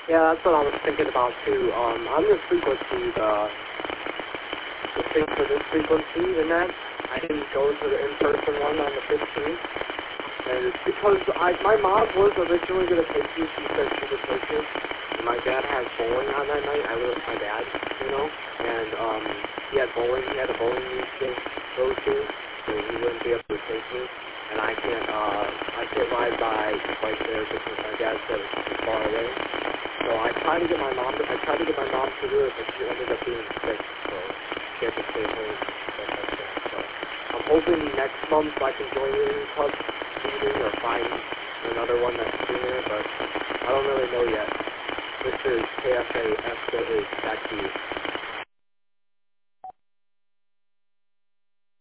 Yeah, that's what I was thinking about too. On this frequency, the thing for this frequency, and that I didn't go to the in-person one on the 15th. And it's because my mom was originally going to take me. She said she would take me. And my dad has bowling on that night. I live with my dad, you know. And he had bowling. He had a bowling league to go to, so he wouldn't be able to take me. And I can't ride by right there because my dad said it's too far away. So I tried to get my mom to do it, but she ended up being sick, so she had to stay home. So I'm hoping next month I can join the Indian Club meeting or find another one that's sooner, but I don't really know yet. This is KFA SKA. Back to you.